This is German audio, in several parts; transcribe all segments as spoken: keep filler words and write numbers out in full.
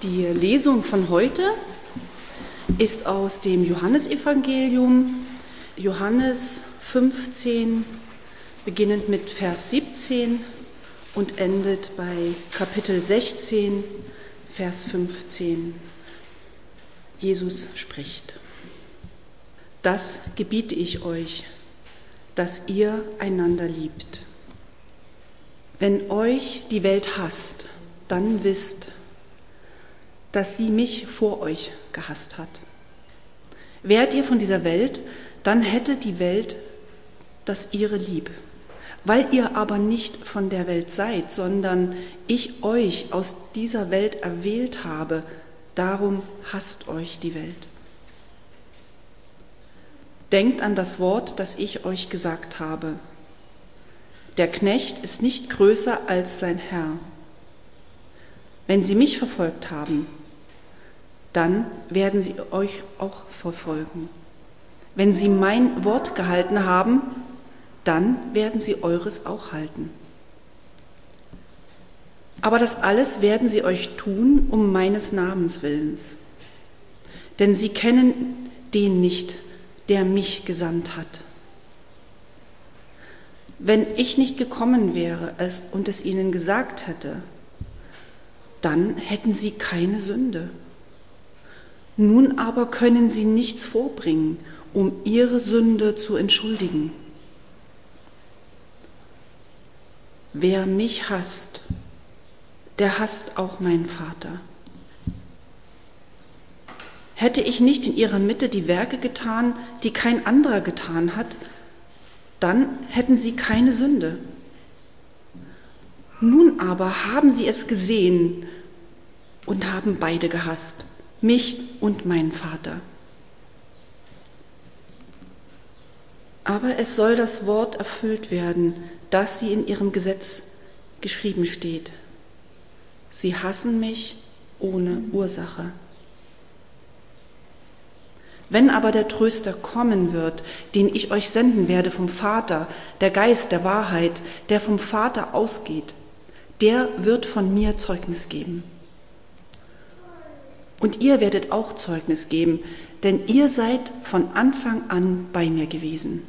Die Lesung von heute ist aus dem Johannesevangelium, Johannes fünfzehn, beginnend mit Vers siebzehn und endet bei Kapitel sechzehn, Vers fünfzehn. Jesus spricht: Das gebiete ich euch, dass ihr einander liebt. Wenn euch die Welt hasst, dann wisst, dass sie mich vor euch gehasst hat. Wärt ihr von dieser Welt, dann hätte die Welt das ihre lieb. Weil ihr aber nicht von der Welt seid, sondern ich euch aus dieser Welt erwählt habe, darum hasst euch die Welt. Denkt an das Wort, das ich euch gesagt habe. Der Knecht ist nicht größer als sein Herr. Wenn sie mich verfolgt haben, dann werden sie euch auch verfolgen. Wenn sie mein Wort gehalten haben, dann werden sie eures auch halten. Aber das alles werden sie euch tun, um meines Namens willens. Denn sie kennen den nicht, der mich gesandt hat. Wenn ich nicht gekommen wäre es und es ihnen gesagt hätte, dann hätten sie keine Sünde. Nun aber können sie nichts vorbringen, um ihre Sünde zu entschuldigen. Wer mich hasst, der hasst auch meinen Vater. Hätte ich nicht in ihrer Mitte die Werke getan, die kein anderer getan hat, dann hätten sie keine Sünde. Nun aber haben sie es gesehen und haben beide gehasst, mich und meinen Vater. Aber es soll das Wort erfüllt werden, das sie in ihrem Gesetz geschrieben steht. Sie hassen mich ohne Ursache. Wenn aber der Tröster kommen wird, den ich euch senden werde vom Vater, der Geist der Wahrheit, der vom Vater ausgeht, der wird von mir Zeugnis geben. Und ihr werdet auch Zeugnis geben, denn ihr seid von Anfang an bei mir gewesen.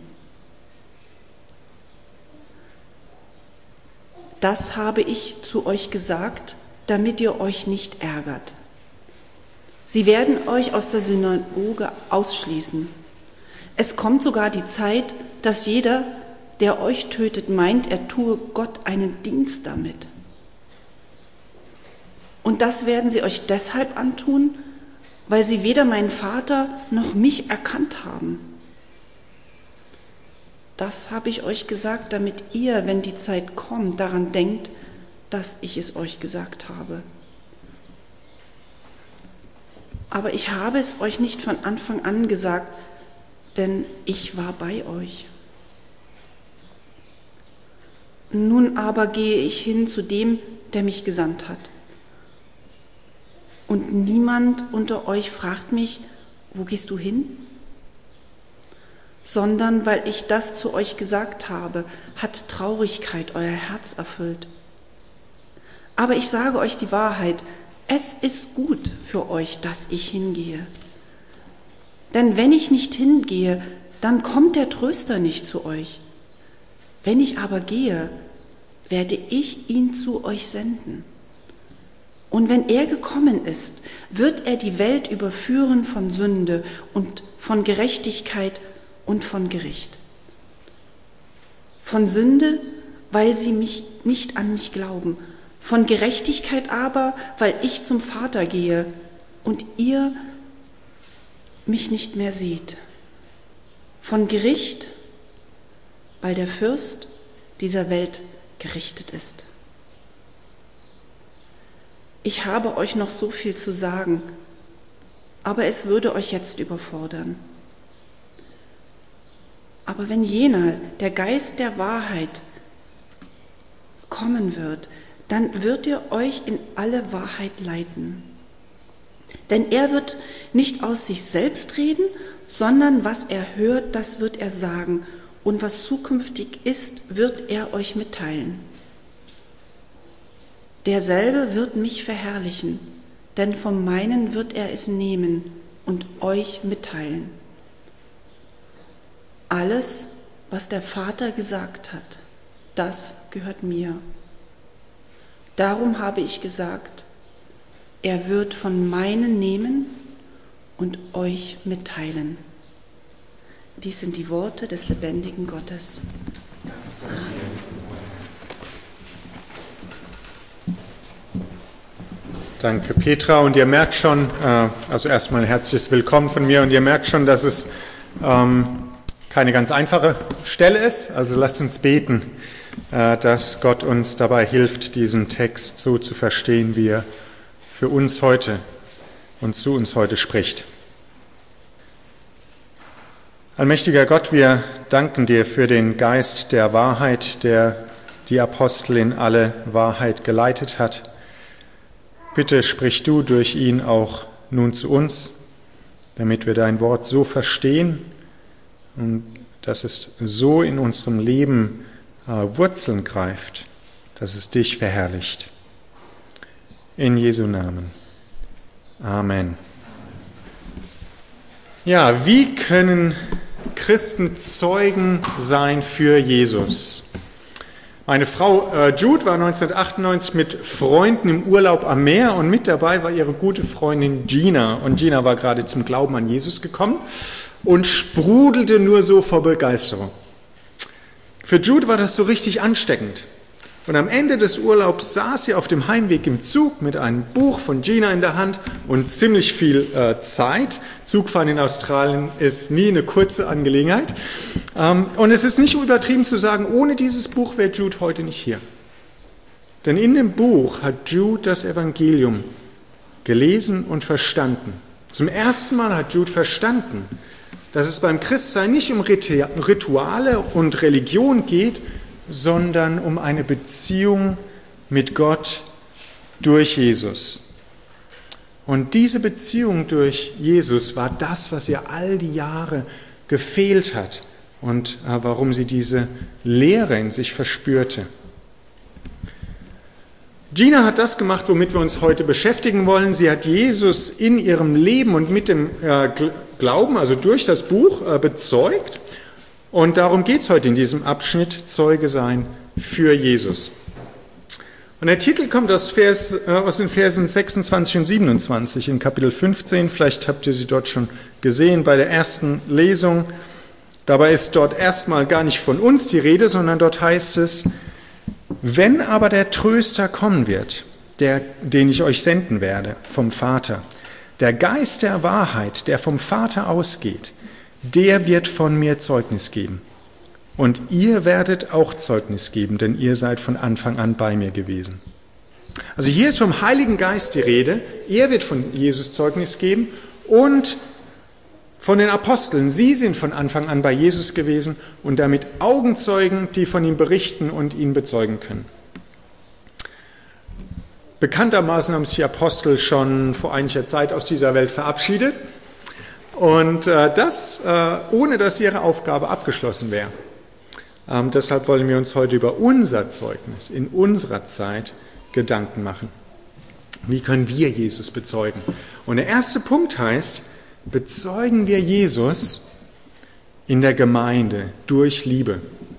Das habe ich zu euch gesagt, damit ihr euch nicht ärgert. Sie werden euch aus der Synagoge ausschließen. Es kommt sogar die Zeit, dass jeder, der euch tötet, meint, er tue Gott einen Dienst damit. Und das werden sie euch deshalb antun, weil sie weder meinen Vater noch mich erkannt haben. Das habe ich euch gesagt, damit ihr, wenn die Zeit kommt, daran denkt, dass ich es euch gesagt habe. Aber ich habe es euch nicht von Anfang an gesagt, denn ich war bei euch. Nun aber gehe ich hin zu dem, der mich gesandt hat. Und niemand unter euch fragt mich, wo gehst du hin? Sondern weil ich das zu euch gesagt habe, hat Traurigkeit euer Herz erfüllt. Aber ich sage euch die Wahrheit, es ist gut für euch, dass ich hingehe. Denn wenn ich nicht hingehe, dann kommt der Tröster nicht zu euch. Wenn ich aber gehe, werde ich ihn zu euch senden. Und wenn er gekommen ist, wird er die Welt überführen von Sünde und von Gerechtigkeit und von Gericht. Von Sünde, weil sie mich nicht an mich glauben, von Gerechtigkeit aber, weil ich zum Vater gehe und ihr mich nicht mehr seht. Von Gericht, weil der Fürst dieser Welt gerichtet ist. Ich habe euch noch so viel zu sagen, aber es würde euch jetzt überfordern. Aber wenn jener, der Geist der Wahrheit, kommen wird, dann wird er euch in alle Wahrheit leiten. Denn er wird nicht aus sich selbst reden, sondern was er hört, das wird er sagen, und was zukünftig ist, wird er euch mitteilen. Derselbe wird mich verherrlichen, denn vom meinen wird er es nehmen und euch mitteilen. Alles, was der Vater gesagt hat, das gehört mir. Darum habe ich gesagt, er wird von meinen nehmen und euch mitteilen. Dies sind die Worte des lebendigen Gottes. Danke, Petra. Und ihr merkt schon, also erstmal ein herzliches Willkommen von mir, und ihr merkt schon, dass es ähm, keine ganz einfache Stelle ist. Also lasst uns beten, äh, dass Gott uns dabei hilft, diesen Text so zu verstehen, wie er für uns heute und zu uns heute spricht. Allmächtiger Gott, wir danken dir für den Geist der Wahrheit, der die Apostel in alle Wahrheit geleitet hat. Bitte sprich du durch ihn auch nun zu uns, damit wir dein Wort so verstehen und dass es so in unserem Leben äh, Wurzeln greift, dass es dich verherrlicht. In Jesu Namen. Amen. Ja, wie können Christen Zeugen sein für Jesus? Meine Frau äh, Jude war neunzehnhundertachtundneunzig mit Freunden im Urlaub am Meer, und mit dabei war ihre gute Freundin Gina. Und Gina war gerade zum Glauben an Jesus gekommen und sprudelte nur so vor Begeisterung. Für Jude war das so richtig ansteckend. Und am Ende des Urlaubs saß sie auf dem Heimweg im Zug mit einem Buch von Gina in der Hand und ziemlich viel äh, Zeit. Zugfahren in Australien ist nie eine kurze Angelegenheit. Ähm, und es ist nicht übertrieben zu sagen, ohne dieses Buch wäre Jude heute nicht hier. Denn in dem Buch hat Jude das Evangelium gelesen und verstanden. Zum ersten Mal hat Jude verstanden, dass es beim Christsein nicht um Rituale und Religion geht, sondern um eine Beziehung mit Gott durch Jesus. Und diese Beziehung durch Jesus war das, was ihr all die Jahre gefehlt hat und warum sie diese Leere in sich verspürte. Gina hat das gemacht, womit wir uns heute beschäftigen wollen. Sie hat Jesus in ihrem Leben und mit dem Glauben, also durch das Buch, bezeugt. Und darum geht es heute in diesem Abschnitt, Zeuge sein für Jesus. Und der Titel kommt aus, Vers, äh, aus den Versen sechsundzwanzig und siebenundzwanzig in Kapitel fünfzehn. Vielleicht habt ihr sie dort schon gesehen bei der ersten Lesung. Dabei ist dort erstmal gar nicht von uns die Rede, sondern dort heißt es: Wenn aber der Tröster kommen wird, der, den ich euch senden werde vom Vater, der Geist der Wahrheit, der vom Vater ausgeht, der wird von mir Zeugnis geben. Und ihr werdet auch Zeugnis geben, denn ihr seid von Anfang an bei mir gewesen. Also hier ist vom Heiligen Geist die Rede. Er wird von Jesus Zeugnis geben und von den Aposteln. Sie sind von Anfang an bei Jesus gewesen und damit Augenzeugen, die von ihm berichten und ihn bezeugen können. Bekanntermaßen haben sich die Apostel schon vor einiger Zeit aus dieser Welt verabschiedet. Und äh, das, äh, ohne dass ihre Aufgabe abgeschlossen wäre. Ähm, deshalb wollen wir uns heute über unser Zeugnis in unserer Zeit Gedanken machen. Wie können wir Jesus bezeugen? Und der erste Punkt heißt, bezeugen wir Jesus in der Gemeinde durch Liebe.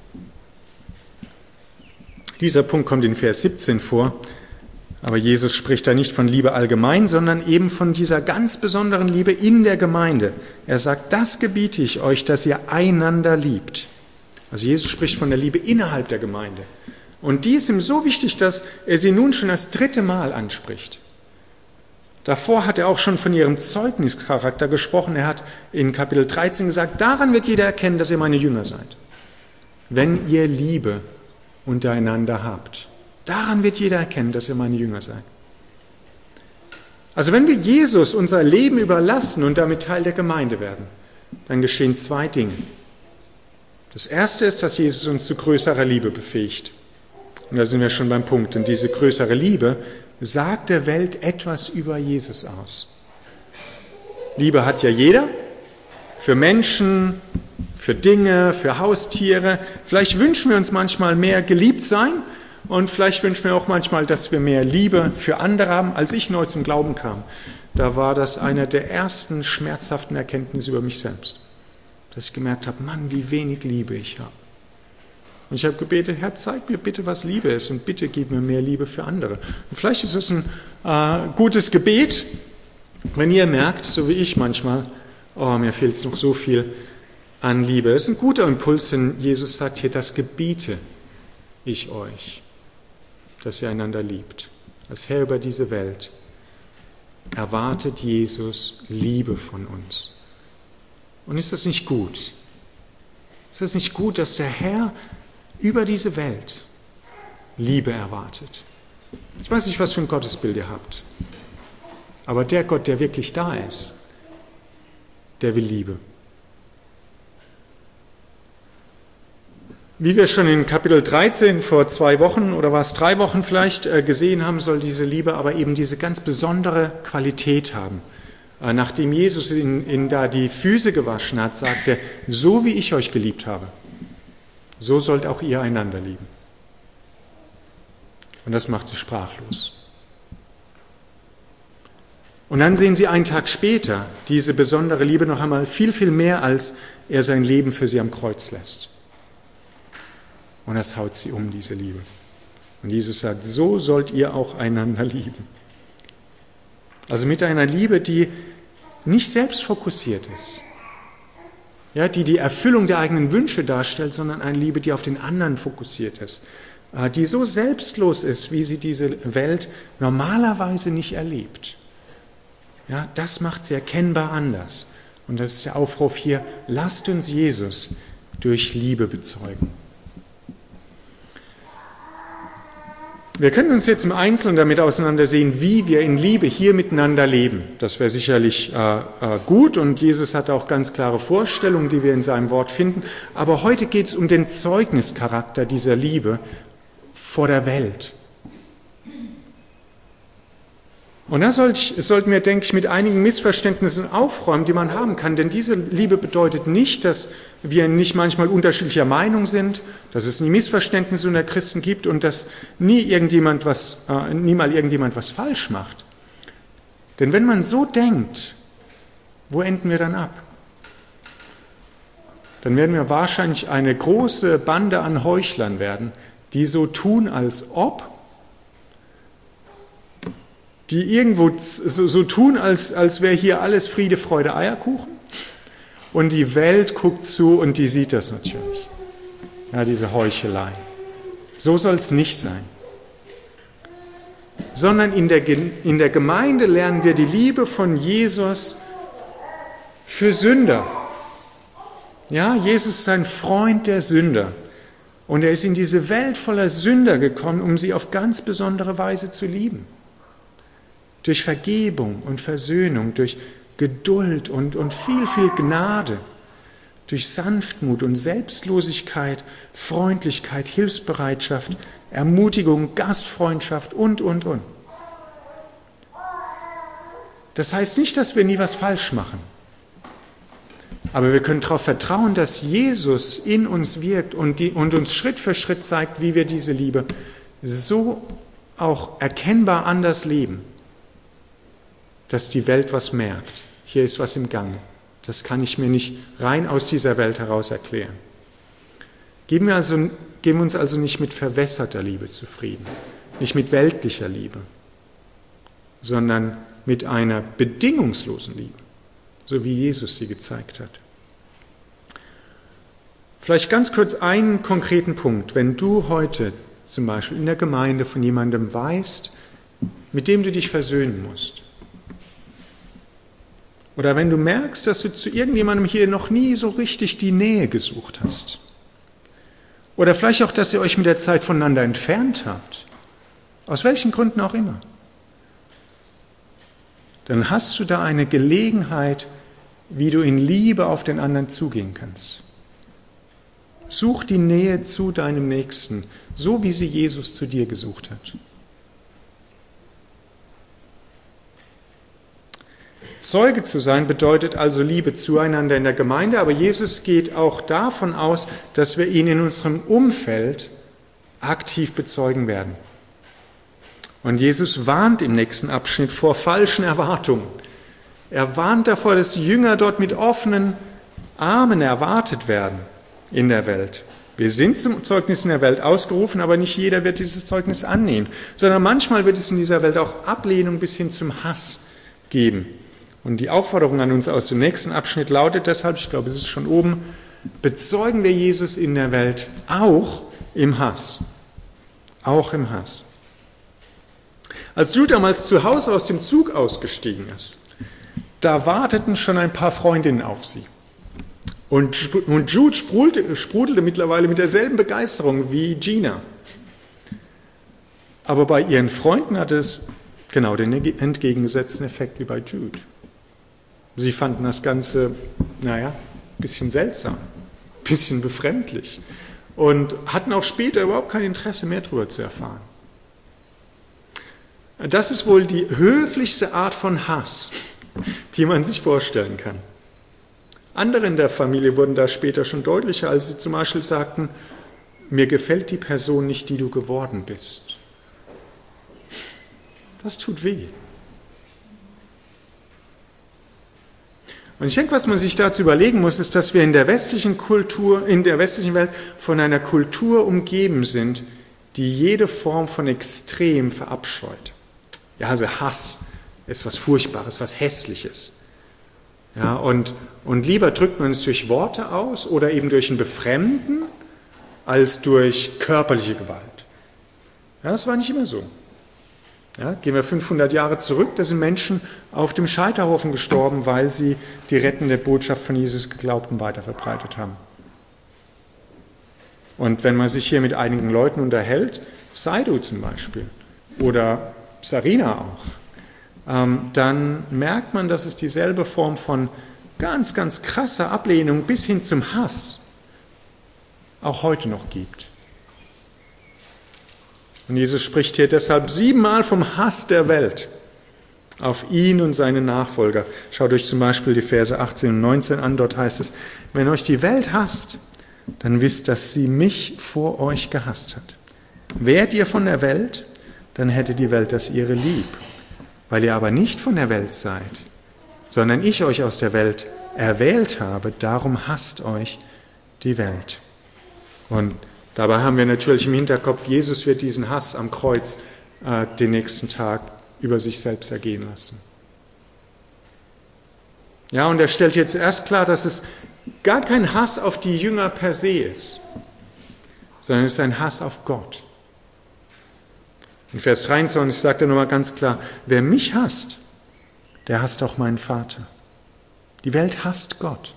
Dieser Punkt kommt in Vers siebzehn vor. Aber Jesus spricht da nicht von Liebe allgemein, sondern eben von dieser ganz besonderen Liebe in der Gemeinde. Er sagt, das gebiete ich euch, dass ihr einander liebt. Also Jesus spricht von der Liebe innerhalb der Gemeinde. Und die ist ihm so wichtig, dass er sie nun schon das dritte Mal anspricht. Davor hat er auch schon von ihrem Zeugnischarakter gesprochen. Er hat in Kapitel dreizehn gesagt, daran wird jeder erkennen, dass ihr meine Jünger seid. Wenn ihr Liebe untereinander habt. Daran wird jeder erkennen, dass ihr meine Jünger seid. Also wenn wir Jesus unser Leben überlassen und damit Teil der Gemeinde werden, dann geschehen zwei Dinge. Das erste ist, dass Jesus uns zu größerer Liebe befähigt. Und da sind wir schon beim Punkt, denn diese größere Liebe sagt der Welt etwas über Jesus aus. Liebe hat ja jeder, für Menschen, für Dinge, für Haustiere. Vielleicht wünschen wir uns manchmal mehr geliebt sein Und vielleicht wünsche ich mir auch manchmal, dass wir mehr Liebe für andere haben. Als ich neu zum Glauben kam, da war das eine der ersten schmerzhaften Erkenntnisse über mich selbst. Dass ich gemerkt habe, Mann, wie wenig Liebe ich habe. Und ich habe gebetet, Herr, zeig mir bitte, was Liebe ist und bitte gib mir mehr Liebe für andere. Und vielleicht ist es ein äh, gutes Gebet, wenn ihr merkt, so wie ich manchmal, oh, mir fehlt es noch so viel an Liebe. Das ist ein guter Impuls, denn Jesus sagt hier, das gebiete ich euch, dass ihr einander liebt. Als Herr über diese Welt erwartet Jesus Liebe von uns. Und ist das nicht gut? Ist das nicht gut, dass der Herr über diese Welt Liebe erwartet? Ich weiß nicht, was für ein Gottesbild ihr habt, aber der Gott, der wirklich da ist, der will Liebe. Wie wir schon in Kapitel dreizehn vor zwei Wochen oder war es drei Wochen vielleicht gesehen haben, soll diese Liebe aber eben diese ganz besondere Qualität haben. Nachdem Jesus ihnen, ihnen da die Füße gewaschen hat, sagt er, so wie ich euch geliebt habe, so sollt auch ihr einander lieben. Und das macht sie sprachlos. Und dann sehen sie einen Tag später diese besondere Liebe noch einmal viel, viel mehr, als er sein Leben für sie am Kreuz lässt. Und das haut sie um, diese Liebe. Und Jesus sagt, so sollt ihr auch einander lieben. Also mit einer Liebe, die nicht selbstfokussiert ist, ja, die die Erfüllung der eigenen Wünsche darstellt, sondern eine Liebe, die auf den anderen fokussiert ist, die so selbstlos ist, wie sie diese Welt normalerweise nicht erlebt. Ja, das macht sie erkennbar anders. Und das ist der Aufruf hier, lasst uns Jesus durch Liebe bezeugen. Wir können uns jetzt im Einzelnen damit auseinandersehen, wie wir in Liebe hier miteinander leben. Das wäre sicherlich äh, äh, gut und Jesus hat auch ganz klare Vorstellungen, die wir in seinem Wort finden. Aber heute geht es um den Zeugnischarakter dieser Liebe vor der Welt. Und da sollten wir, denke ich, mit einigen Missverständnissen aufräumen, die man haben kann. Denn diese Liebe bedeutet nicht, dass wir nicht manchmal unterschiedlicher Meinung sind, dass es nie Missverständnisse unter Christen gibt und dass nie irgendjemand was, äh, nie mal irgendjemand was falsch macht. Denn wenn man so denkt, wo enden wir dann ab? Dann werden wir wahrscheinlich eine große Bande an Heuchlern werden, die so tun, als ob, die irgendwo so, so tun, als, als wäre hier alles Friede, Freude, Eierkuchen. Und die Welt guckt zu und die sieht das natürlich. Ja, diese Heuchelei. So soll es nicht sein. Sondern in der, in der Gemeinde lernen wir die Liebe von Jesus für Sünder. Ja, Jesus ist ein Freund der Sünder. Und er ist in diese Welt voller Sünder gekommen, um sie auf ganz besondere Weise zu lieben. Durch Vergebung und Versöhnung, durch Geduld und, und viel, viel Gnade, durch Sanftmut und Selbstlosigkeit, Freundlichkeit, Hilfsbereitschaft, Ermutigung, Gastfreundschaft und, und, und. Das heißt nicht, dass wir nie was falsch machen. Aber wir können darauf vertrauen, dass Jesus in uns wirkt und, die, und uns Schritt für Schritt zeigt, wie wir diese Liebe so auch erkennbar anders leben, dass die Welt was merkt. Hier ist was im Gange. Das kann ich mir nicht rein aus dieser Welt heraus erklären. Geben wir, also, geben wir uns also nicht mit verwässerter Liebe zufrieden, nicht mit weltlicher Liebe, sondern mit einer bedingungslosen Liebe, so wie Jesus sie gezeigt hat. Vielleicht ganz kurz einen konkreten Punkt. Wenn du heute zum Beispiel in der Gemeinde von jemandem weißt, mit dem du dich versöhnen musst, oder wenn du merkst, dass du zu irgendjemandem hier noch nie so richtig die Nähe gesucht hast, oder vielleicht auch, dass ihr euch mit der Zeit voneinander entfernt habt, aus welchen Gründen auch immer, dann hast du da eine Gelegenheit, wie du in Liebe auf den anderen zugehen kannst. Such die Nähe zu deinem Nächsten, so wie sie Jesus zu dir gesucht hat. Zeuge zu sein bedeutet also Liebe zueinander in der Gemeinde, aber Jesus geht auch davon aus, dass wir ihn in unserem Umfeld aktiv bezeugen werden. Und Jesus warnt im nächsten Abschnitt vor falschen Erwartungen. Er warnt davor, dass die Jünger dort mit offenen Armen erwartet werden in der Welt. Wir sind zum Zeugnis in der Welt ausgerufen, aber nicht jeder wird dieses Zeugnis annehmen, sondern manchmal wird es in dieser Welt auch Ablehnung bis hin zum Hass geben. Und die Aufforderung an uns aus dem nächsten Abschnitt lautet deshalb, ich glaube, es ist schon oben, bezeugen wir Jesus in der Welt auch im Hass. Auch im Hass. Als Jude damals zu Hause aus dem Zug ausgestiegen ist, da warteten schon ein paar Freundinnen auf sie. Und, und Jude sprudelte, sprudelte mittlerweile mit derselben Begeisterung wie Gina. Aber bei ihren Freunden hatte es genau den entgegengesetzten Effekt wie bei Jude. Sie fanden das Ganze, naja, ein bisschen seltsam, ein bisschen befremdlich und hatten auch später überhaupt kein Interesse mehr darüber zu erfahren. Das ist wohl die höflichste Art von Hass, die man sich vorstellen kann. Andere in der Familie wurden da später schon deutlicher, als sie zum Beispiel sagten, mir gefällt die Person nicht, die du geworden bist. Das tut weh. Und ich denke, was man sich dazu überlegen muss, ist, dass wir in der westlichen Kultur, in der westlichen Welt von einer Kultur umgeben sind, die jede Form von Extrem verabscheut. Ja, also Hass ist was Furchtbares, was Hässliches. Ja, und, und lieber drückt man es durch Worte aus oder eben durch ein Befremden als durch körperliche Gewalt. Ja, das war nicht immer so. Ja, gehen wir fünfhundert Jahre zurück, da sind Menschen auf dem Scheiterhaufen gestorben, weil sie die rettende Botschaft von Jesus geglaubt und weiterverbreitet haben. Und wenn man sich hier mit einigen Leuten unterhält, Saidu zum Beispiel oder Sarina auch, ähm, dann merkt man, dass es dieselbe Form von ganz, ganz krasser Ablehnung bis hin zum Hass auch heute noch gibt. Und Jesus spricht hier deshalb siebenmal vom Hass der Welt auf ihn und seine Nachfolger. Schaut euch zum Beispiel die Verse achtzehn und neunzehn an, dort heißt es, wenn euch die Welt hasst, dann wisst, dass sie mich vor euch gehasst hat. Wärt ihr von der Welt, dann hätte die Welt das ihre lieb. Weil ihr aber nicht von der Welt seid, sondern ich euch aus der Welt erwählt habe, darum hasst euch die Welt. Und dabei haben wir natürlich im Hinterkopf, Jesus wird diesen Hass am Kreuz äh, den nächsten Tag über sich selbst ergehen lassen. Ja, und er stellt hier zuerst klar, dass es gar kein Hass auf die Jünger per se ist, sondern es ist ein Hass auf Gott. In Vers dreiundzwanzig sagt er nochmal ganz klar, wer mich hasst, der hasst auch meinen Vater. Die Welt hasst Gott.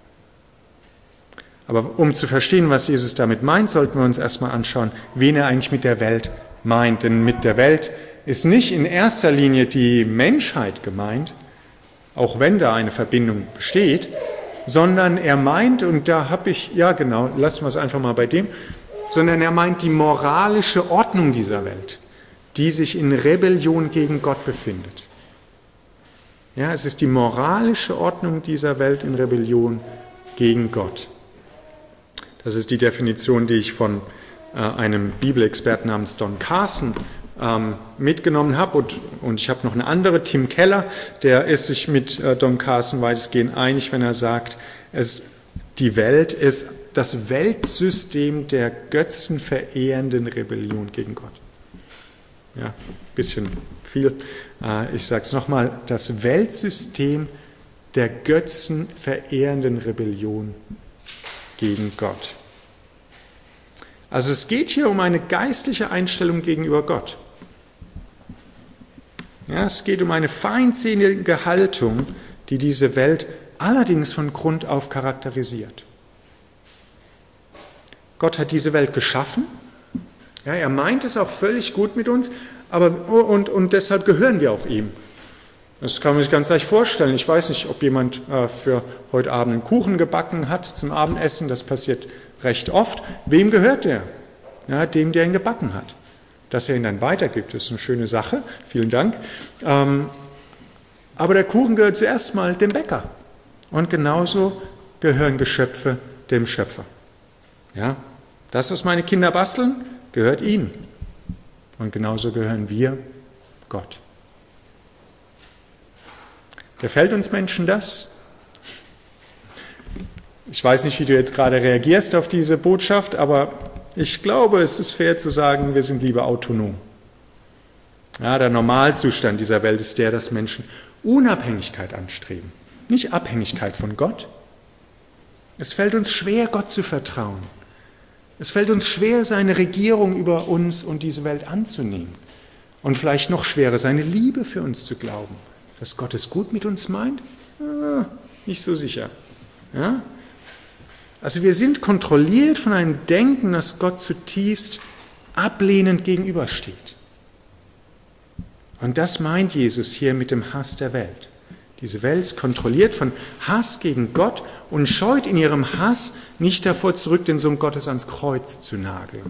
Aber um zu verstehen, was Jesus damit meint, sollten wir uns erstmal anschauen, wen er eigentlich mit der Welt meint. Denn mit der Welt ist nicht in erster Linie die Menschheit gemeint, auch wenn da eine Verbindung besteht, sondern er meint, und da habe ich, ja genau, lassen wir es einfach mal bei dem, sondern er meint die moralische Ordnung dieser Welt, die sich in Rebellion gegen Gott befindet. Ja, es ist die moralische Ordnung dieser Welt in Rebellion gegen Gott. Das ist die Definition, die ich von äh, einem Bibelexperten namens Don Carson ähm, mitgenommen habe. Und, und ich habe noch eine andere, Tim Keller, der ist sich mit äh, Don Carson weitestgehend einig, wenn er sagt, es, die Welt ist das Weltsystem der götzenverehrenden Rebellion gegen Gott. Ja, ein bisschen viel. Ich sage es nochmal, das Weltsystem der götzenverehrenden Rebellion gegen Gott. Also es geht hier um eine geistliche Einstellung gegenüber Gott. Ja, es geht um eine feindselige Haltung, die diese Welt allerdings von Grund auf charakterisiert. Gott hat diese Welt geschaffen. Ja, er meint es auch völlig gut mit uns, aber und, und deshalb gehören wir auch ihm. Das kann man sich ganz leicht vorstellen. Ich weiß nicht, ob jemand äh, für heute Abend einen Kuchen gebacken hat zum Abendessen. Das passiert recht oft. Wem gehört der? Ja, dem, der ihn gebacken hat. Dass er ihn dann weitergibt, ist eine schöne Sache. Vielen Dank. Ähm, aber der Kuchen gehört zuerst mal dem Bäcker. Und genauso gehören Geschöpfe dem Schöpfer. Ja, das, was meine Kinder basteln, gehört ihm. Und genauso gehören wir Gott. Gefällt uns Menschen das? Ich weiß nicht, wie du jetzt gerade reagierst auf diese Botschaft, aber ich glaube, es ist fair zu sagen, wir sind lieber autonom. Ja, der Normalzustand dieser Welt ist der, dass Menschen Unabhängigkeit anstreben, nicht Abhängigkeit von Gott. Es fällt uns schwer, Gott zu vertrauen. Es fällt uns schwer, seine Regierung über uns und diese Welt anzunehmen. Und vielleicht noch schwerer, seine Liebe für uns zu glauben. Dass Gott es gut mit uns meint? Ah, nicht so sicher. Ja? Also wir sind kontrolliert von einem Denken, das Gott zutiefst ablehnend gegenübersteht. Und das meint Jesus hier mit dem Hass der Welt. Diese Welt ist kontrolliert von Hass gegen Gott und scheut in ihrem Hass nicht davor zurück, den Sohn Gottes ans Kreuz zu nageln.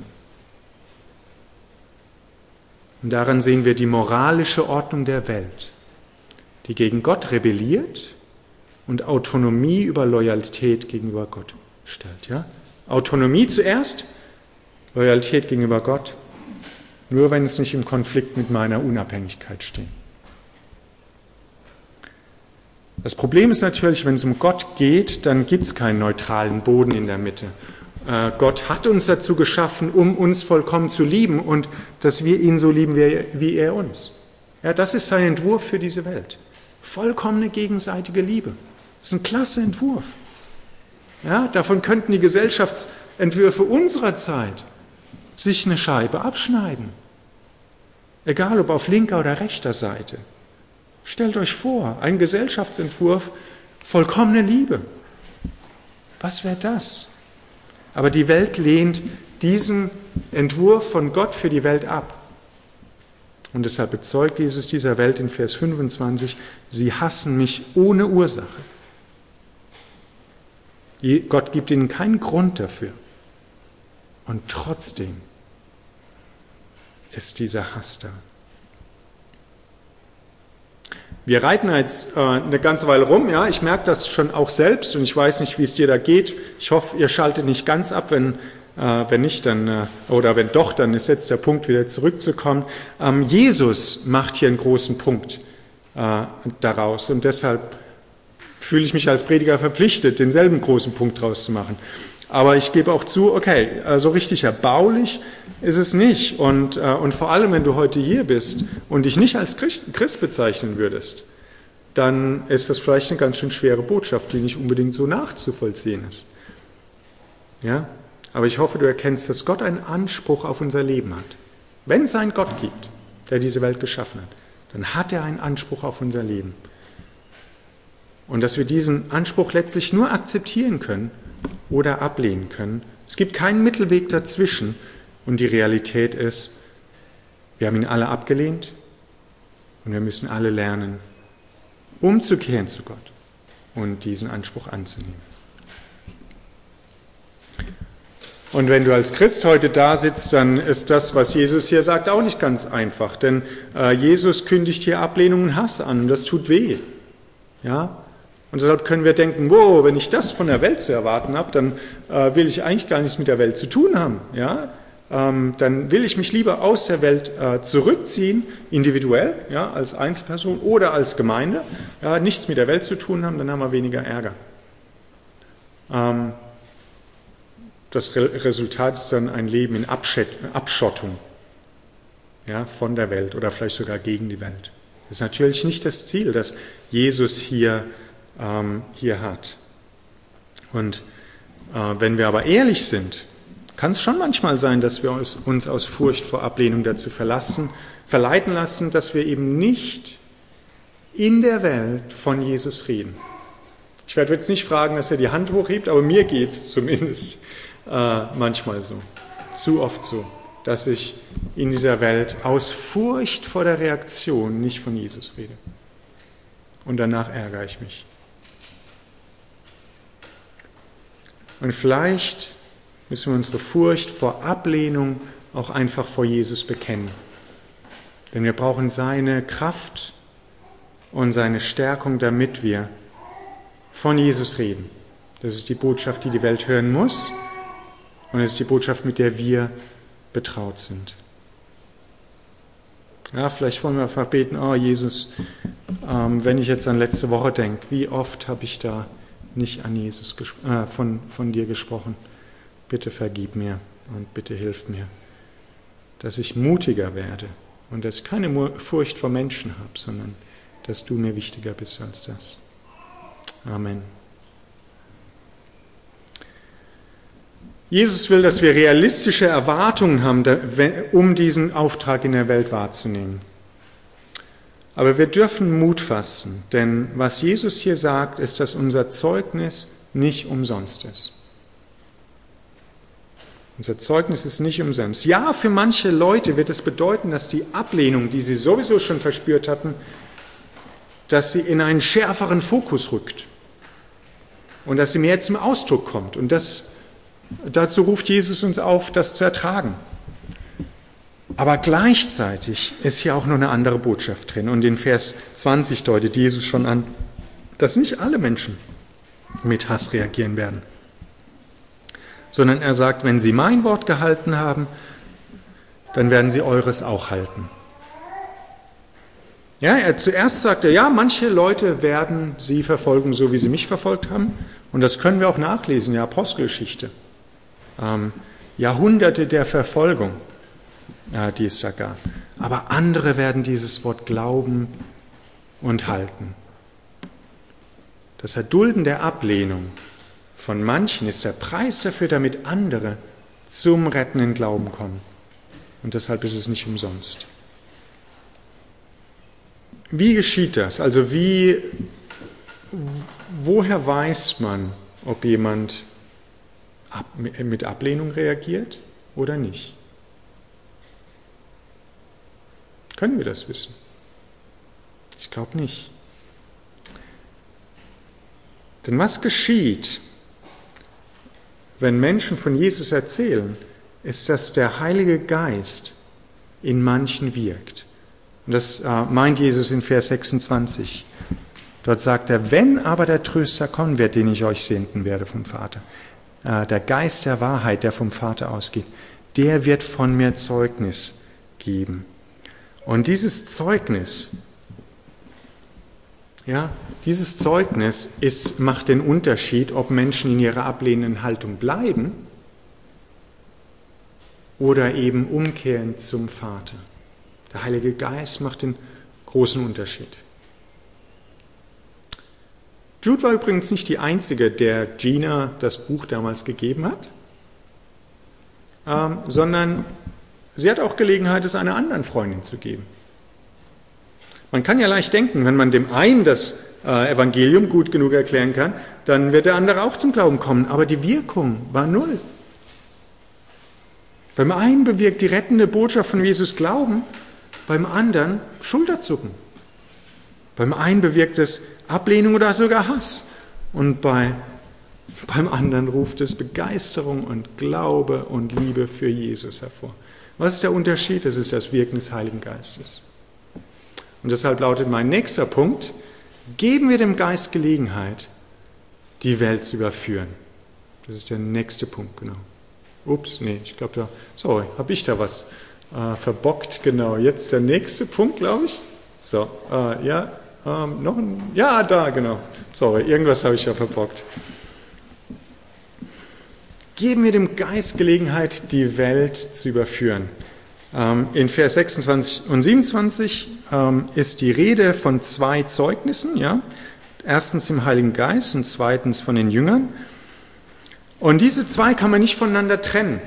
Und daran sehen wir die moralische Ordnung der Welt, die gegen Gott rebelliert und Autonomie über Loyalität gegenüber Gott stellt. Ja? Autonomie zuerst, Loyalität gegenüber Gott, nur wenn es nicht im Konflikt mit meiner Unabhängigkeit steht. Das Problem ist natürlich, wenn es um Gott geht, dann gibt es keinen neutralen Boden in der Mitte. Äh, Gott hat uns dazu geschaffen, um uns vollkommen zu lieben und dass wir ihn so lieben, wie, wie er uns. Ja, das ist sein Entwurf für diese Welt. Vollkommene gegenseitige Liebe. Das ist ein klasse Entwurf. Ja, davon könnten die Gesellschaftsentwürfe unserer Zeit sich eine Scheibe abschneiden. Egal ob auf linker oder rechter Seite. Stellt euch vor, ein Gesellschaftsentwurf, vollkommene Liebe. Was wäre das? Aber die Welt lehnt diesen Entwurf von Gott für die Welt ab. Und deshalb bezeugt Jesus dieser Welt in Vers fünfundzwanzig, sie hassen mich ohne Ursache. Gott gibt ihnen keinen Grund dafür. Und trotzdem ist dieser Hass da. Wir reiten jetzt äh, eine ganze Weile rum, ja, ich merke das schon auch selbst und ich weiß nicht, wie es dir da geht. Ich hoffe, ihr schaltet nicht ganz ab, wenn, äh, wenn nicht, dann, äh, oder wenn doch, dann ist jetzt der Punkt, wieder zurückzukommen. Ähm, Jesus macht hier einen großen Punkt äh, daraus und deshalb fühle ich mich als Prediger verpflichtet, denselben großen Punkt daraus zu machen. Aber ich gebe auch zu, okay, so richtig erbaulich ist es nicht. Und, und vor allem, wenn du heute hier bist und dich nicht als Christ, Christ bezeichnen würdest, dann ist das vielleicht eine ganz schön schwere Botschaft, die nicht unbedingt so nachzuvollziehen ist. Ja? Aber ich hoffe, du erkennst, dass Gott einen Anspruch auf unser Leben hat. Wenn es einen Gott gibt, der diese Welt geschaffen hat, dann hat er einen Anspruch auf unser Leben. Und dass wir diesen Anspruch letztlich nur akzeptieren können oder ablehnen können. Es gibt keinen Mittelweg dazwischen. Und die Realität ist, wir haben ihn alle abgelehnt und wir müssen alle lernen, umzukehren zu Gott und diesen Anspruch anzunehmen. Und wenn du als Christ heute da sitzt, dann ist das, was Jesus hier sagt, auch nicht ganz einfach. Denn äh, Jesus kündigt hier Ablehnung und Hass an und das tut weh. Ja? Und deshalb können wir denken, wow, wenn ich das von der Welt zu erwarten habe, dann äh, will ich eigentlich gar nichts mit der Welt zu tun haben. Ja? Ähm, dann will ich mich lieber aus der Welt äh, zurückziehen, individuell, ja, als Einzelperson oder als Gemeinde, ja, nichts mit der Welt zu tun haben, dann haben wir weniger Ärger. Ähm, das Re- Resultat ist dann ein Leben in Abschett- Abschottung, ja, von der Welt oder vielleicht sogar gegen die Welt. Das ist natürlich nicht das Ziel, das Jesus hier hier hat. Und äh, wenn wir aber ehrlich sind, kann es schon manchmal sein, dass wir uns, uns aus Furcht vor Ablehnung dazu verlassen, verleiten lassen, dass wir eben nicht in der Welt von Jesus reden. Ich werde jetzt nicht fragen, dass er die Hand hochhebt, aber mir geht es zumindest äh, manchmal so, zu oft so, dass ich in dieser Welt aus Furcht vor der Reaktion nicht von Jesus rede. Und danach ärgere ich mich. Und vielleicht müssen wir unsere Furcht vor Ablehnung auch einfach vor Jesus bekennen. Denn wir brauchen seine Kraft und seine Stärkung, damit wir von Jesus reden. Das ist die Botschaft, die die Welt hören muss. Und es ist die Botschaft, mit der wir betraut sind. Ja, vielleicht wollen wir einfach beten, oh Jesus, ähm, wenn ich jetzt an letzte Woche denke, wie oft habe ich da nicht an Jesus äh, von, von dir gesprochen. Bitte vergib mir und bitte hilf mir, dass ich mutiger werde und dass ich keine Furcht vor Menschen habe, sondern dass du mir wichtiger bist als das. Amen. Jesus will, dass wir realistische Erwartungen haben, um diesen Auftrag in der Welt wahrzunehmen. Aber wir dürfen Mut fassen, denn was Jesus hier sagt, ist, dass unser Zeugnis nicht umsonst ist. Unser Zeugnis ist nicht umsonst. Ja, für manche Leute wird es bedeuten, dass die Ablehnung, die sie sowieso schon verspürt hatten, dass sie in einen schärferen Fokus rückt und dass sie mehr zum Ausdruck kommt. Und das, dazu ruft Jesus uns auf, das zu ertragen. Aber gleichzeitig ist hier auch noch eine andere Botschaft drin. Und in Vers zwanzig deutet Jesus schon an, dass nicht alle Menschen mit Hass reagieren werden. Sondern er sagt, wenn sie mein Wort gehalten haben, dann werden sie eures auch halten. Ja, er, zuerst sagt er, ja, manche Leute werden sie verfolgen, so wie sie mich verfolgt haben. Und das können wir auch nachlesen in der Apostelgeschichte. Ähm, Jahrhunderte der Verfolgung, ja, die es da gab. Aber andere werden dieses Wort glauben und halten. Das Erdulden der Ablehnung von manchen ist der Preis dafür, damit andere zum rettenden Glauben kommen. Und deshalb ist es nicht umsonst. Wie geschieht das? Also wie, woher weiß man, ob jemand ab, mit Ablehnung reagiert oder nicht? Können wir das wissen? Ich glaube nicht. Denn was geschieht, wenn Menschen von Jesus erzählen, ist, dass der Heilige Geist in manchen wirkt. Und das äh, meint Jesus in Vers sechsundzwanzig. Dort sagt er, wenn aber der Tröster kommen wird, den ich euch senden werde vom Vater, äh, der Geist der Wahrheit, der vom Vater ausgeht, der wird von mir Zeugnis geben. Und dieses Zeugnis, ja, dieses Zeugnis ist, macht den Unterschied, ob Menschen in ihrer ablehnenden Haltung bleiben oder eben umkehren zum Vater. Der Heilige Geist macht den großen Unterschied. Jude war übrigens nicht die Einzige, der Gina das Buch damals gegeben hat, ähm, sondern sie hat auch Gelegenheit, es einer anderen Freundin zu geben. Man kann ja leicht denken, wenn man dem einen das äh, Evangelium gut genug erklären kann, dann wird der andere auch zum Glauben kommen. Aber die Wirkung war null. Beim einen bewirkt die rettende Botschaft von Jesus Glauben, beim anderen Schulterzucken. Beim einen bewirkt es Ablehnung oder sogar Hass. Und bei, beim anderen ruft es Begeisterung und Glaube und Liebe für Jesus hervor. Was ist der Unterschied? Das ist das Wirken des Heiligen Geistes. Und deshalb lautet mein nächster Punkt, geben wir dem Geist Gelegenheit, die Welt zu überführen. Das ist der nächste Punkt, genau. Ups, nee, ich glaube, da, sorry, habe ich da was äh, verbockt, genau. Jetzt der nächste Punkt, glaube ich. So, äh, ja, ähm, noch ein, ja, da, genau. Sorry, irgendwas habe ich ja verbockt. Geben wir dem Geist Gelegenheit, die Welt zu überführen. Ähm, in Vers sechsundzwanzig und siebenundzwanzig ähm, ist die Rede von zwei Zeugnissen, ja. Erstens im Heiligen Geist und zweitens von den Jüngern. Und diese zwei kann man nicht voneinander trennen,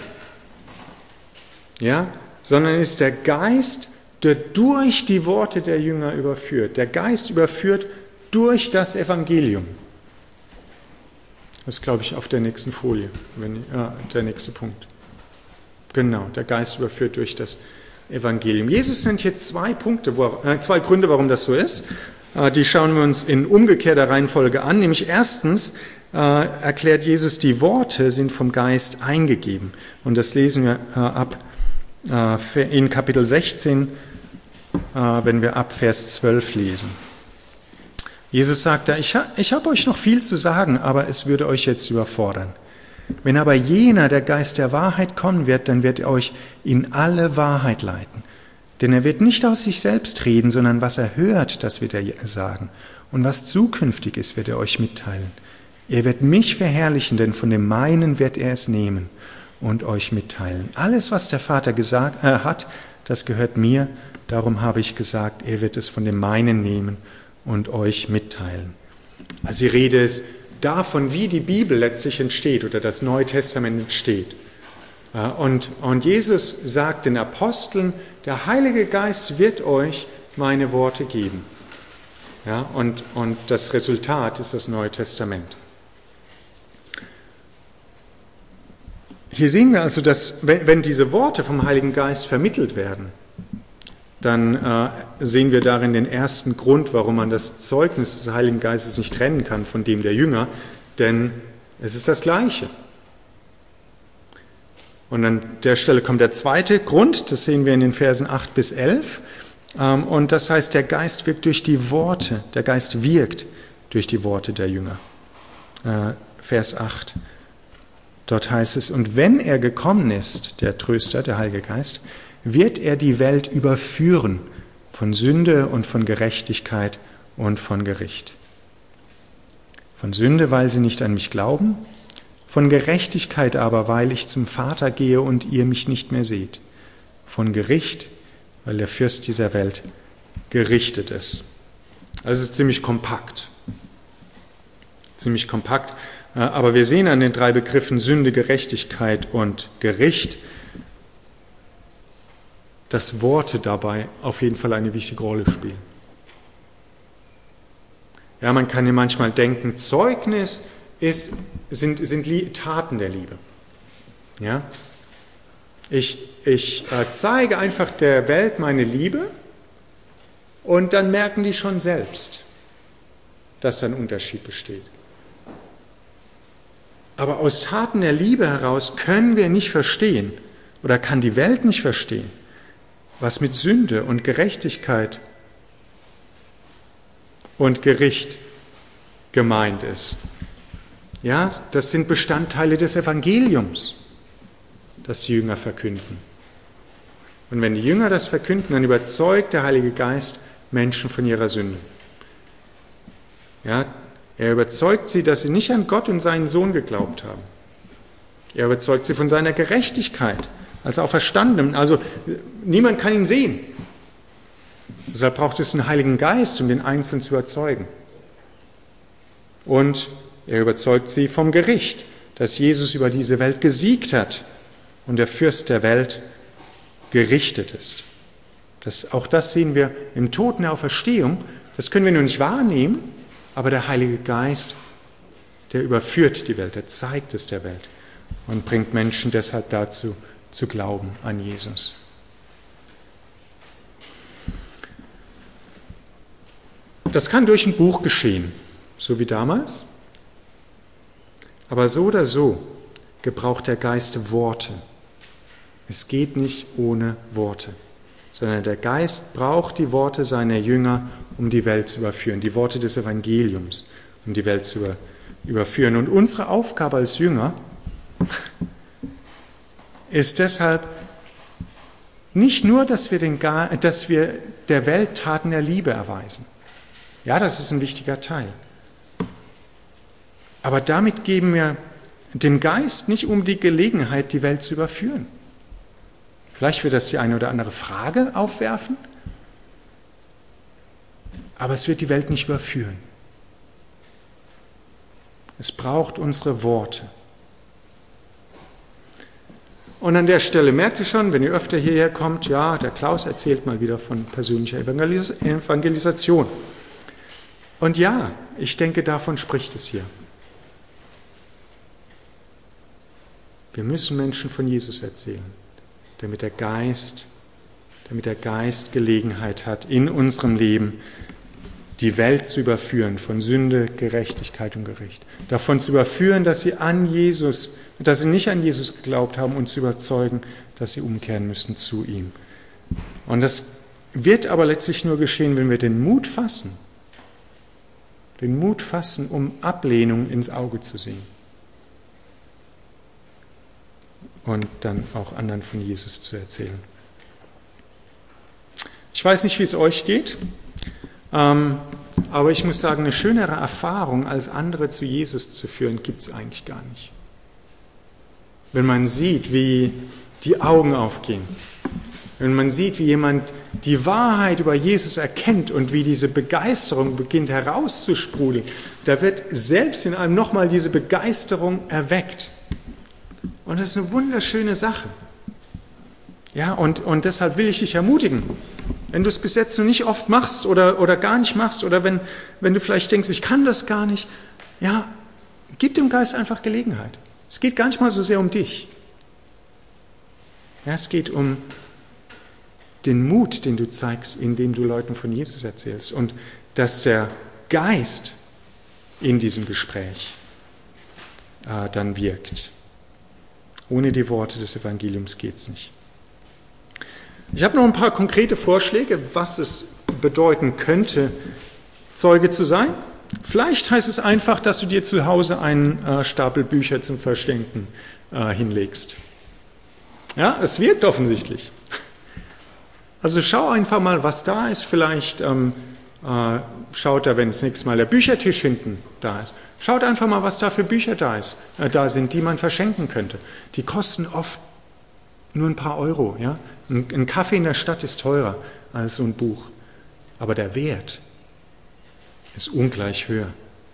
ja, sondern ist der Geist, der durch die Worte der Jünger überführt. Der Geist überführt durch das Evangelium. Das ist, glaube ich, auf der nächsten Folie, wenn, ja, der nächste Punkt. Genau, der Geist überführt durch das Evangelium. Jesus nennt hier zwei Punkte, wo, äh, zwei Gründe, warum das so ist. Äh, die schauen wir uns in umgekehrter Reihenfolge an. Nämlich erstens äh, erklärt Jesus, die Worte sind vom Geist eingegeben. Und das lesen wir äh, ab äh, in Kapitel sechzehn, äh, wenn wir ab Vers zwölf lesen. Jesus sagt da, ich, ha, ich habe euch noch viel zu sagen, aber es würde euch jetzt überfordern. Wenn aber jener, der Geist der Wahrheit, kommen wird, dann wird er euch in alle Wahrheit leiten. Denn er wird nicht aus sich selbst reden, sondern was er hört, das wird er sagen. Und was zukünftig ist, wird er euch mitteilen. Er wird mich verherrlichen, denn von dem meinen wird er es nehmen und euch mitteilen. Alles, was der Vater gesagt, äh, hat, das gehört mir. Darum habe ich gesagt, er wird es von dem meinen nehmen und euch mitteilen. Also die Rede ist davon, wie die Bibel letztlich entsteht oder das Neue Testament entsteht. Und, und Jesus sagt den Aposteln, der Heilige Geist wird euch meine Worte geben. Ja, und, und das Resultat ist das Neue Testament. Hier sehen wir also, dass wenn, wenn diese Worte vom Heiligen Geist vermittelt werden, dann äh, sehen wir darin den ersten Grund, warum man das Zeugnis des Heiligen Geistes nicht trennen kann von dem der Jünger, denn es ist das Gleiche. Und an der Stelle kommt der zweite Grund, das sehen wir in den Versen acht bis elf, ähm, und das heißt, der Geist wirkt durch die Worte, der Geist wirkt durch die Worte der Jünger. Äh, Vers acht, dort heißt es, und wenn er gekommen ist, der Tröster, der Heilige Geist, wird er die Welt überführen von Sünde und von Gerechtigkeit und von Gericht. Von Sünde, weil sie nicht an mich glauben, von Gerechtigkeit aber, weil ich zum Vater gehe und ihr mich nicht mehr seht. Von Gericht, weil der Fürst dieser Welt gerichtet ist. Also es ist ziemlich kompakt. Ziemlich kompakt. Aber wir sehen an den drei Begriffen Sünde, Gerechtigkeit und Gericht, dass Worte dabei auf jeden Fall eine wichtige Rolle spielen. Ja, man kann ja manchmal denken, Zeugnis ist, sind, sind Taten der Liebe. Ja? Ich, ich äh, zeige einfach der Welt meine Liebe und dann merken die schon selbst, dass da ein Unterschied besteht. Aber aus Taten der Liebe heraus können wir nicht verstehen oder kann die Welt nicht verstehen, was mit Sünde und Gerechtigkeit und Gericht gemeint ist. Ja, das sind Bestandteile des Evangeliums, das die Jünger verkünden. Und wenn die Jünger das verkünden, dann überzeugt der Heilige Geist Menschen von ihrer Sünde. Ja, er überzeugt sie, dass sie nicht an Gott und seinen Sohn geglaubt haben. Er überzeugt sie von seiner Gerechtigkeit als Auferstandenen. Also niemand kann ihn sehen. Deshalb braucht es einen Heiligen Geist, um den Einzelnen zu überzeugen. Und er überzeugt sie vom Gericht, dass Jesus über diese Welt gesiegt hat und der Fürst der Welt gerichtet ist. Das, auch das sehen wir im Tod und der Auferstehung. Das können wir nur nicht wahrnehmen, aber der Heilige Geist, der überführt die Welt, der zeigt es der Welt und bringt Menschen deshalb dazu, zu glauben an Jesus. Das kann durch ein Buch geschehen, so wie damals. Aber so oder so gebraucht der Geist Worte. Es geht nicht ohne Worte, sondern der Geist braucht die Worte seiner Jünger, um die Welt zu überführen, die Worte des Evangeliums, um die Welt zu überführen. Und unsere Aufgabe als Jünger ist deshalb nicht nur, dass wir, den, dass wir der Welt Taten der Liebe erweisen. Ja, das ist ein wichtiger Teil. Aber damit geben wir dem Geist nicht um die Gelegenheit, die Welt zu überführen. Vielleicht wird das die eine oder andere Frage aufwerfen, aber es wird die Welt nicht überführen. Es braucht unsere Worte. Und an der Stelle merkt ihr schon, wenn ihr öfter hierher kommt, ja, der Klaus erzählt mal wieder von persönlicher Evangelis- Evangelisation. Und ja, ich denke, davon spricht es hier. Wir müssen Menschen von Jesus erzählen, damit der Geist, damit der Geist Gelegenheit hat, in unserem Leben die Welt zu überführen von Sünde, Gerechtigkeit und Gericht. Davon zu überführen, dass sie an Jesus, dass sie nicht an Jesus geglaubt haben und zu überzeugen, dass sie umkehren müssen zu ihm. Und das wird aber letztlich nur geschehen, wenn wir den Mut fassen, den Mut fassen, um Ablehnung ins Auge zu sehen. und dann auch anderen von Jesus zu erzählen. Ich weiß nicht, wie es euch geht, ähm, aber ich muss sagen, eine schönere Erfahrung, als andere zu Jesus zu führen, gibt es eigentlich gar nicht. Wenn man sieht, wie die Augen aufgehen, wenn man sieht, wie jemand die Wahrheit über Jesus erkennt und wie diese Begeisterung beginnt herauszusprudeln, da wird selbst in einem nochmal diese Begeisterung erweckt. Und das ist eine wunderschöne Sache. Ja, und, und deshalb will ich dich ermutigen, wenn du es bis jetzt noch nicht oft machst oder, oder gar nicht machst oder wenn, wenn du vielleicht denkst, ich kann das gar nicht, ja, gib dem Geist einfach Gelegenheit. Es geht gar nicht mal so sehr um dich. Ja, es geht um den Mut, den du zeigst, indem du Leuten von Jesus erzählst und dass der Geist in diesem Gespräch äh, dann wirkt. Ohne die Worte des Evangeliums geht es nicht. Ich habe noch ein paar konkrete Vorschläge, was es bedeuten könnte, Zeuge zu sein. Vielleicht heißt es einfach, dass du dir zu Hause einen äh, Stapel Bücher zum Verschenken äh, hinlegst. Ja, es wirkt offensichtlich. Also schau einfach mal, was da ist. Vielleicht ähm, äh, schaut da, wenn das nächste Mal der Büchertisch hinten da ist. Schaut einfach mal, was da für Bücher da, ist, äh, da sind, die man verschenken könnte. Die kosten oft nur ein paar Euro. Ja? Ein, ein Kaffee in der Stadt ist teurer als so ein Buch. Aber der Wert ist ungleich höher.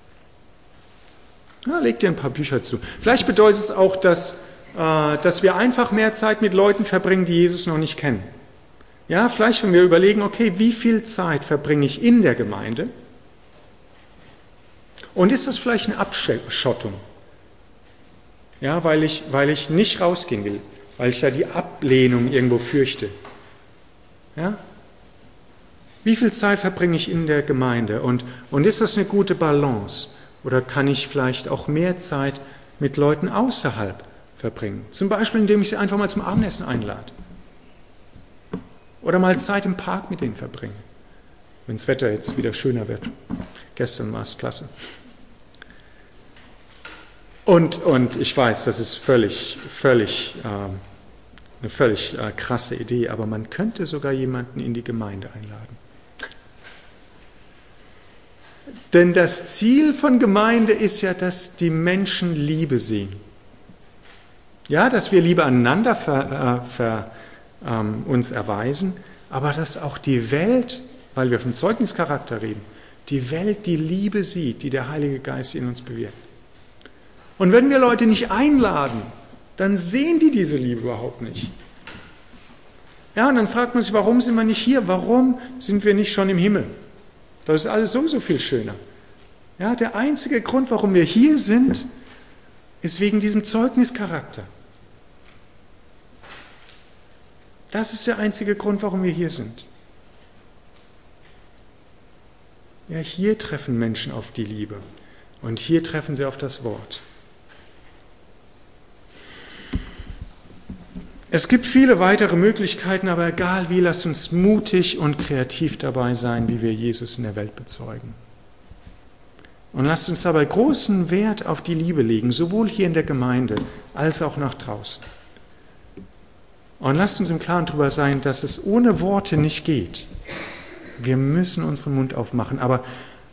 Ja, leg dir ein paar Bücher zu. Vielleicht bedeutet es auch, dass, äh, dass wir einfach mehr Zeit mit Leuten verbringen, die Jesus noch nicht kennen. Ja, vielleicht, wenn wir überlegen, okay, wie viel Zeit verbringe ich in der Gemeinde? Und ist das vielleicht eine Abschottung? Ja, weil ich, weil ich nicht rausgehen will, weil ich da die Ablehnung irgendwo fürchte. Ja? Wie viel Zeit verbringe ich in der Gemeinde? Und, und ist das eine gute Balance? Oder kann ich vielleicht auch mehr Zeit mit Leuten außerhalb verbringen? Zum Beispiel, indem ich sie einfach mal zum Abendessen einlade. Oder mal Zeit im Park mit denen verbringe, wenn das Wetter jetzt wieder schöner wird. Gestern war es klasse. Und, und ich weiß, das ist völlig, völlig, äh, eine völlig äh, krasse Idee, aber man könnte sogar jemanden in die Gemeinde einladen. Denn das Ziel von Gemeinde ist ja, dass die Menschen Liebe sehen. Ja, dass wir Liebe aneinander ver, äh, ver uns erweisen, aber dass auch die Welt, weil wir vom Zeugnischarakter reden, die Welt die Liebe sieht, die der Heilige Geist in uns bewirkt. Und wenn wir Leute nicht einladen, dann sehen die diese Liebe überhaupt nicht. Ja, und dann fragt man sich, warum sind wir nicht hier? Warum sind wir nicht schon im Himmel? Das ist alles so, so viel schöner. Ja, der einzige Grund, warum wir hier sind, ist wegen diesem Zeugnischarakter. Das ist der einzige Grund, warum wir hier sind. Ja, hier treffen Menschen auf die Liebe und hier treffen sie auf das Wort. Es gibt viele weitere Möglichkeiten, aber egal wie, lasst uns mutig und kreativ dabei sein, wie wir Jesus in der Welt bezeugen. Und lasst uns dabei großen Wert auf die Liebe legen, sowohl hier in der Gemeinde als auch nach draußen. Und lasst uns im Klaren darüber sein, dass es ohne Worte nicht geht. Wir müssen unseren Mund aufmachen, aber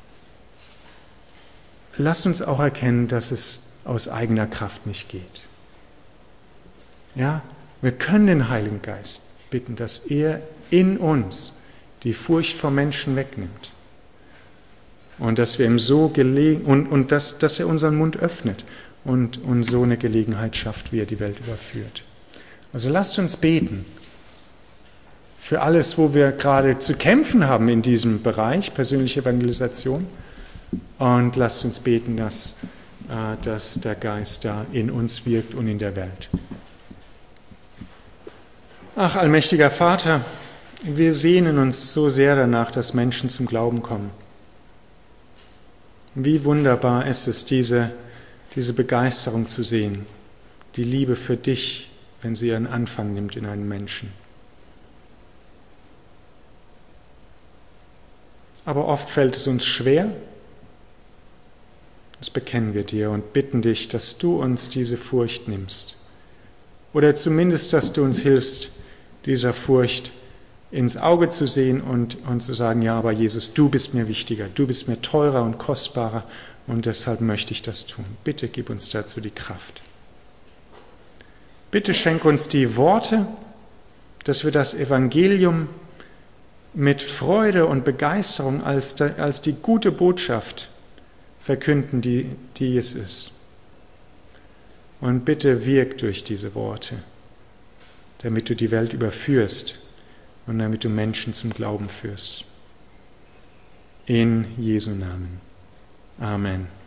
lasst uns auch erkennen, dass es aus eigener Kraft nicht geht. Ja, wir können den Heiligen Geist bitten, dass er in uns die Furcht vor Menschen wegnimmt. Und dass wir ihm so gelegen und, und dass, dass er unseren Mund öffnet und, und so eine Gelegenheit schafft, wie er die Welt überführt. Also lasst uns beten für alles, wo wir gerade zu kämpfen haben in diesem Bereich, persönliche Evangelisation. Und lasst uns beten, dass, äh, dass der Geist da in uns wirkt und in der Welt. Ach, allmächtiger Vater, wir sehnen uns so sehr danach, dass Menschen zum Glauben kommen. Wie wunderbar ist es, diese, diese Begeisterung zu sehen, die Liebe für dich, wenn sie ihren Anfang nimmt in einen Menschen. Aber oft fällt es uns schwer. Das bekennen wir dir und bitten dich, dass du uns diese Furcht nimmst oder zumindest, dass du uns hilfst, dieser Furcht ins Auge zu sehen und, und zu sagen, ja, aber Jesus, du bist mir wichtiger, du bist mir teurer und kostbarer und deshalb möchte ich das tun. Bitte gib uns dazu die Kraft. Bitte schenk uns die Worte, dass wir das Evangelium mit Freude und Begeisterung als, als die gute Botschaft verkünden, die, die es ist. Und bitte wirk durch diese Worte, damit du die Welt überführst und damit du Menschen zum Glauben führst. In Jesu Namen. Amen.